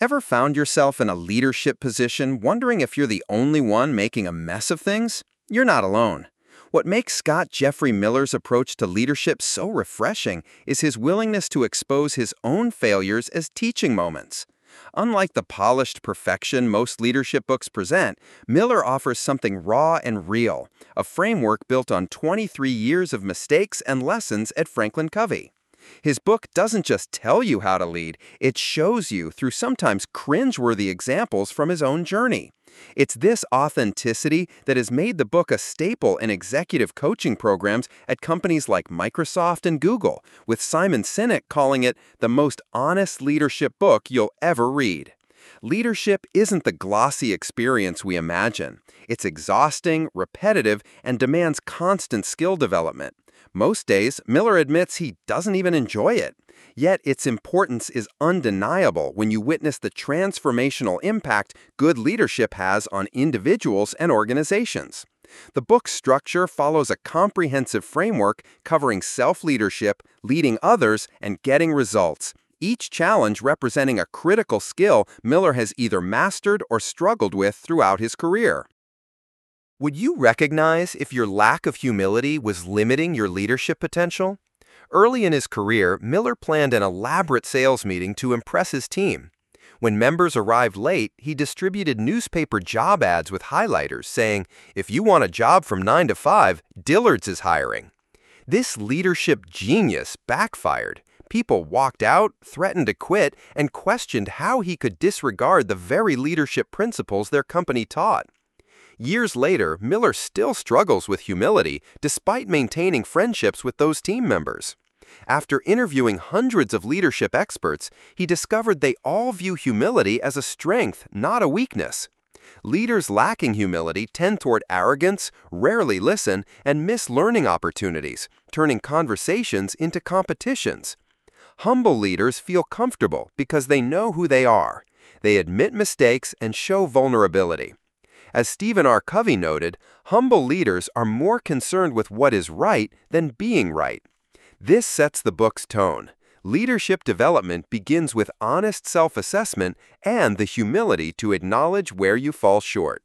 Ever found yourself in a leadership position wondering if you're the only one making a mess of things? You're not alone. What makes Scott Jeffrey Miller's approach to leadership so refreshing is his willingness to expose his own failures as teaching moments. Unlike the polished perfection most leadership books present, Miller offers something raw and real, a framework built on 23 years of mistakes and lessons at Franklin Covey. His book doesn't just tell you how to lead, it shows you through sometimes cringeworthy examples from his own journey. It's this authenticity that has made the book a staple in executive coaching programs at companies like Microsoft and Google, with Simon Sinek calling it the most honest leadership book you'll ever read. Leadership isn't the glossy experience we imagine. It's exhausting, repetitive, and demands constant skill development. Most days, Miller admits he doesn't even enjoy it. Yet its importance is undeniable when you witness the transformational impact good leadership has on individuals and organizations. The book's structure follows a comprehensive framework covering self-leadership, leading others, and getting results, each challenge representing a critical skill Miller has either mastered or struggled with throughout his career. Would you recognize if your lack of humility was limiting your leadership potential? Early in his career, Miller planned an elaborate sales meeting to impress his team. When members arrived late, he distributed newspaper job ads with highlighters saying, "If you want a job from 9 to 5, Dillard's is hiring." This leadership genius backfired. People walked out, threatened to quit, and questioned how he could disregard the very leadership principles their company taught. Years later, Miller still struggles with humility despite maintaining friendships with those team members. After interviewing hundreds of leadership experts, he discovered they all view humility as a strength, not a weakness. Leaders lacking humility tend toward arrogance, rarely listen, and miss learning opportunities, turning conversations into competitions. Humble leaders feel comfortable because they know who they are. They admit mistakes and show vulnerability. As Stephen R. Covey noted, humble leaders are more concerned with what is right than being right. This sets the book's tone. Leadership development begins with honest self-assessment and the humility to acknowledge where you fall short.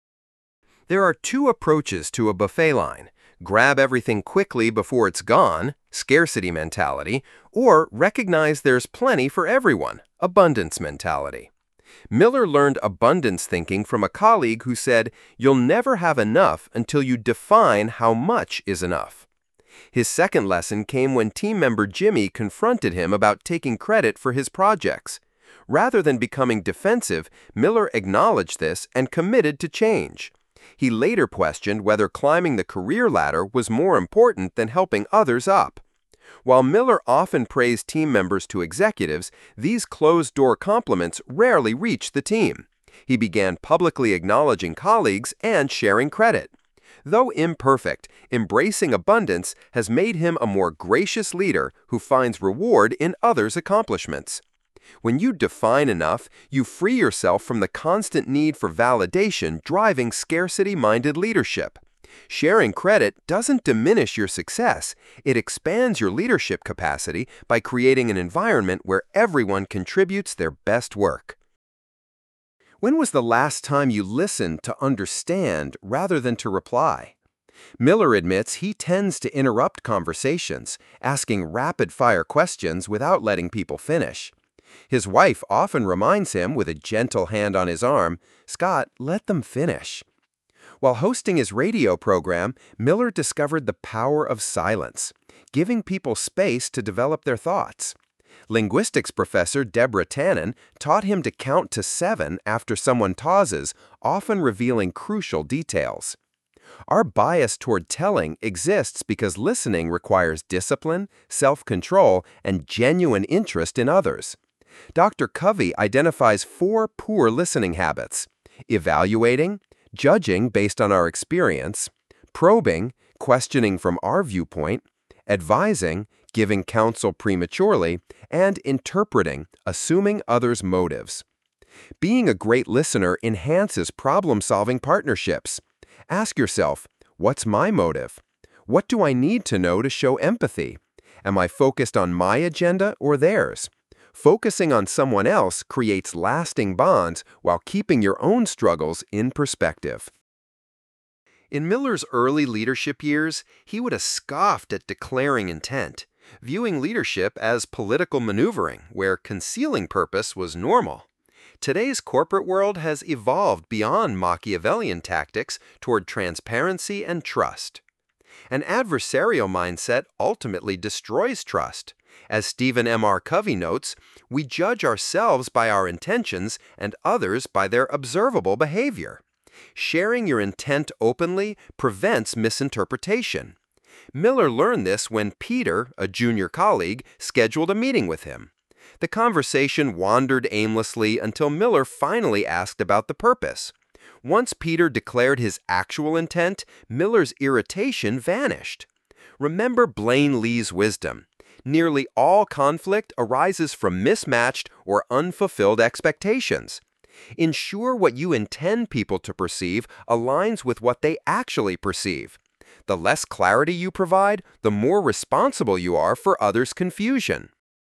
There are two approaches to a buffet line: grab everything quickly before it's gone, scarcity mentality, or recognize there's plenty for everyone, abundance mentality. Miller learned abundance thinking from a colleague who said, "You'll never have enough until you define how much is enough." His second lesson came when team member Jimmy confronted him about taking credit for his projects. Rather than becoming defensive, Miller acknowledged this and committed to change. He later questioned whether climbing the career ladder was more important than helping others up. While Miller often praised team members to executives, these closed-door compliments rarely reached the team. He began publicly acknowledging colleagues and sharing credit. Though imperfect, embracing abundance has made him a more gracious leader who finds reward in others' accomplishments. When you define enough, you free yourself from the constant need for validation driving scarcity-minded leadership. Sharing credit doesn't diminish your success. It expands your leadership capacity by creating an environment where everyone contributes their best work. When was the last time you listened to understand rather than to reply? Miller admits he tends to interrupt conversations, asking rapid-fire questions without letting people finish. His wife often reminds him with a gentle hand on his arm, "Scott, let them finish." While hosting his radio program, Miller discovered the power of silence, giving people space to develop their thoughts. Linguistics professor Deborah Tannen taught him to count to 7 after someone pauses, often revealing crucial details. Our bias toward telling exists because listening requires discipline, self-control, and genuine interest in others. Dr. Covey identifies 4 poor listening habits: evaluating, judging based on our experience, probing, questioning from our viewpoint, advising, giving counsel prematurely, and interpreting, assuming others' motives. Being a great listener enhances problem-solving partnerships. Ask yourself, what's my motive? What do I need to know to show empathy? Am I focused on my agenda or theirs? Focusing on someone else creates lasting bonds while keeping your own struggles in perspective. In Miller's early leadership years, he would have scoffed at declaring intent, viewing leadership as political maneuvering where concealing purpose was normal. Today's corporate world has evolved beyond Machiavellian tactics toward transparency and trust. An adversarial mindset ultimately destroys trust. As Stephen M. R. Covey notes, we judge ourselves by our intentions and others by their observable behavior. Sharing your intent openly prevents misinterpretation. Miller learned this when Peter, a junior colleague, scheduled a meeting with him. The conversation wandered aimlessly until Miller finally asked about the purpose. Once Peter declared his actual intent, Miller's irritation vanished. Remember Blaine Lee's wisdom. Nearly all conflict arises from mismatched or unfulfilled expectations. Ensure what you intend people to perceive aligns with what they actually perceive. The less clarity you provide, the more responsible you are for others' confusion.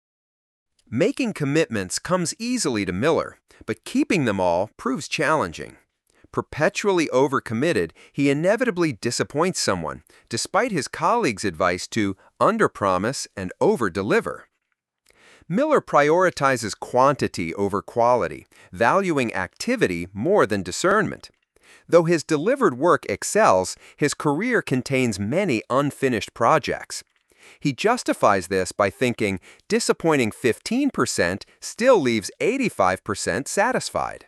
Making commitments comes easily to Miller, but keeping them all proves challenging. Perpetually overcommitted, he inevitably disappoints someone, despite his colleagues' advice to underpromise and overdeliver. Miller prioritizes quantity over quality, valuing activity more than discernment. Though his delivered work excels, his career contains many unfinished projects. He justifies this by thinking disappointing 15% still leaves 85% satisfied.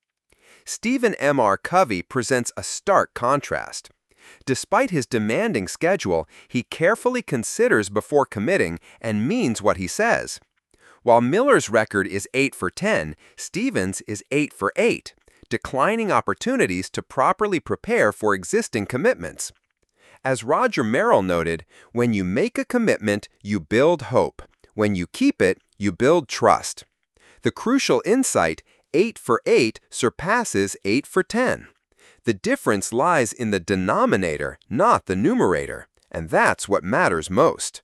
Stephen M. R. Covey presents a stark contrast. Despite his demanding schedule, he carefully considers before committing and means what he says. While Miller's record is 8 for 10, Stephen's is 8 for 8, declining opportunities to properly prepare for existing commitments. As Roger Merrill noted, when you make a commitment, you build hope. When you keep it, you build trust. The crucial insight, 8 for 8 surpasses 8 for 10. The difference lies in the denominator, not the numerator, and that's what matters most.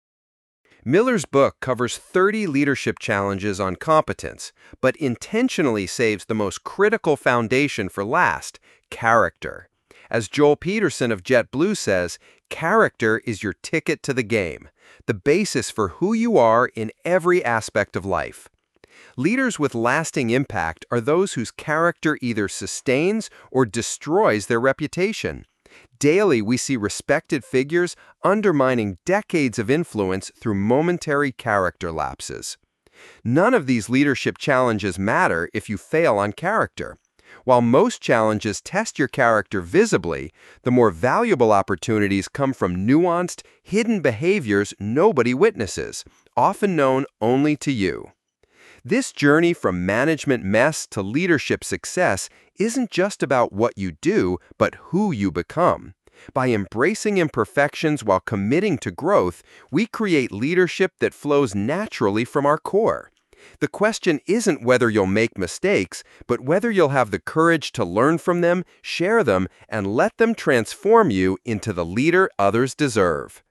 Miller's book covers 30 leadership challenges on competence, but intentionally saves the most critical foundation for last, character. As Joel Peterson of JetBlue says, character is your ticket to the game, the basis for who you are in every aspect of life. Leaders with lasting impact are those whose character either sustains or destroys their reputation. Daily, we see respected figures undermining decades of influence through momentary character lapses. None of these leadership challenges matter if you fail on character. While most challenges test your character visibly, the more valuable opportunities come from nuanced, hidden behaviors nobody witnesses, often known only to you. This journey from management mess to leadership success isn't just about what you do, but who you become. By embracing imperfections while committing to growth, we create leadership that flows naturally from our core. The question isn't whether you'll make mistakes, but whether you'll have the courage to learn from them, share them, and let them transform you into the leader others deserve.